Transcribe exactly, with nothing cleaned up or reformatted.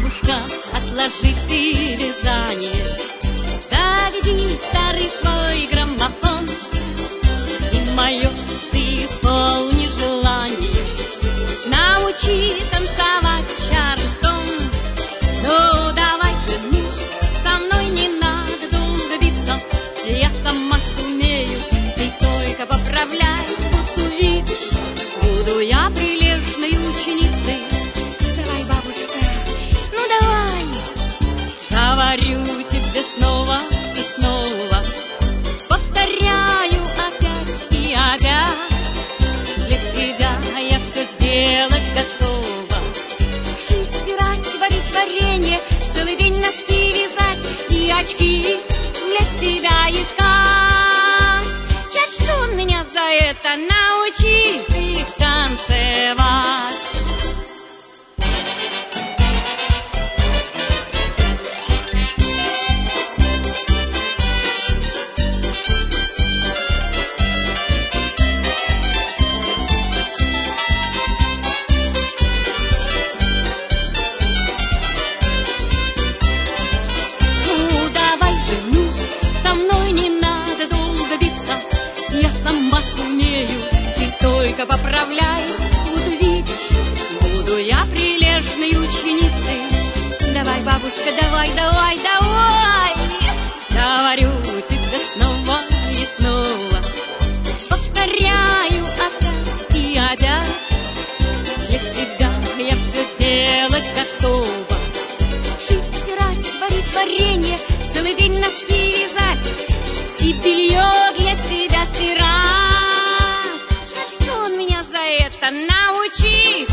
бабушка, отложи ты вязание, заведи старый свой граммофон, и мое ты исполни желание, научи танцевать Чарльстон. Ну давай же, ну, со мной не надо долго биться, я сама сумею, ты только поправляй, вот увидишь, буду я прилежной ученицей. Давай, бабушка, ну давай. Говорю тебе снова и снова, повторяю опять и опять, для тебя я все сделать готова. Шить, стирать, варить варенье, целый день носки вязать и очки для тебя искать. Чарльстон, меня за это научи ты танцевать. Поправляй, вот увидишь, буду я прилежной ученицей. Давай, бабушка, давай, давай, давай. Говорю тебе снова и снова, повторяю опять и опять, для тебя я все сделать готова. Шить, стирать, варить варенье, целый день носки вязать и белье для тебя стирать. Научи